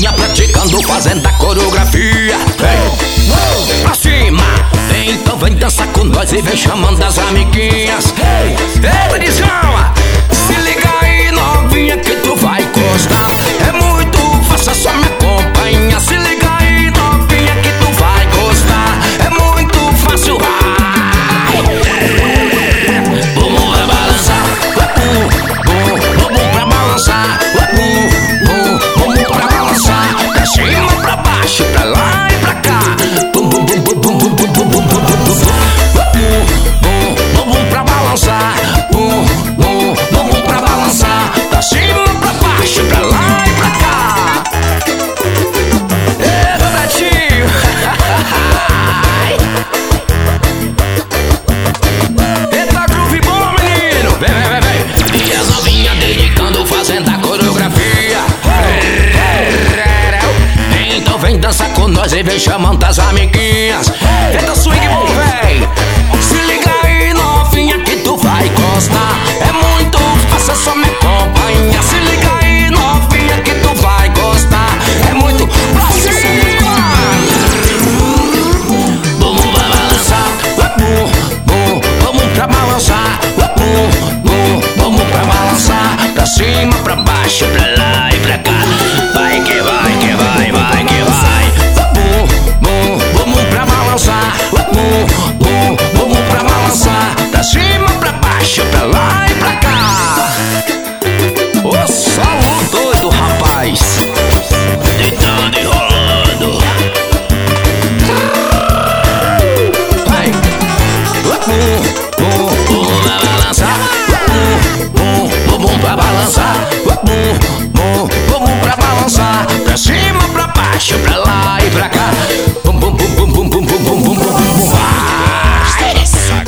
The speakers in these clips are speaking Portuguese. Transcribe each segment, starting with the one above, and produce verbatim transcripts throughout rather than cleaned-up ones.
novinha praticando, fazendo a coreografia. Vem, pra cima, vem, então vem dançar com nós e vem chamando as amiguinhas. Eita, Djalma, se liga aí novinha que tu vai gostar. É muito fácil, é só me acompanha. Se liga aí novinha que tu vai gostar. É muito fácil, vai. Bumbum pra balançar, bumbum, bumbum pra balançar, bumbum, bumbum pra balançar. Pra cima, pra baixo, pra lá e pra cá. Bumbum, bumbum, bumbum, bumbum, bumbum, bumbum, bumbum, bumbum pra balançar, bumbum, bumbum pra balançar. Pra cima, pra baixo, pra lá e pra cá. Eita, Betinho. Eita, groove bom, menino. Vem, vem, vem, vem. E as novinhas dedicando, fazendo a coreografia. Então vem dançar com nós e vem chamando as amiguinhas. Eita, swing bom, véi. Se liga aí novinha que tu vai gostar. É muito fácil, é só me acompanha. Se liga aí novinha que tu vai gostar. É muito pra cima. Bumbum pra balançar, bumbum, bum, bumbum pra balançar, bumbum, bum, bumbum pra balançar. Pra cima, pra baixo, pra lá e pra cá. Vai que vai, que vai, vai que vai. Bumbum, bum, bumbum pra balançar, bumbum, bum, bumbum pra balançar. Pra cima, pra baixo, pra lá e pra cá. Ô solo doido, rapaz. Deitando e rolando. Vai. Bumbum, bum, bumbum pra balançar, bumbum, bum, bumbum pra balançar, bumbum, bum, bumbum pra balançar. Pra cima, pra baixo, pra lá e pra cá. Bum, bum, bum, bum, bum, bum, bum, bum, bum, bum. Vai.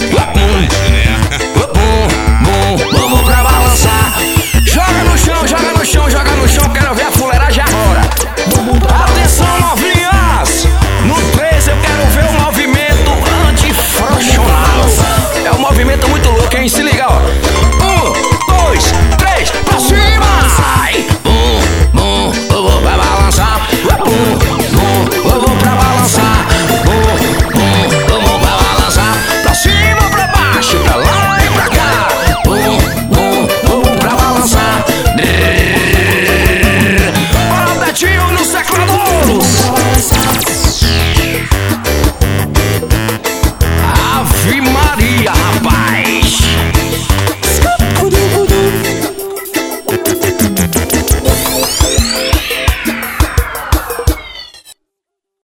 Bum, bum, bum, bum pra balançar. Joga no chão, joga no chão, joga no chão. Quero ver a fuleiragem agora. Atenção novinhas. No três eu quero ver o movimento antifrouxonal. É um movimento muito louco, hein? Se liga, ó. Um, dois, três, pra cima! Sai! Bum, bum, bum, pra balançar. Bum, bum, bum, pra balançar. Bum, bum, bum, pra balançar. Pra cima, pra baixo, pra lá e pra cá. Bum, bum, bum, pra balançar. Bora, Betinho, nos teclados.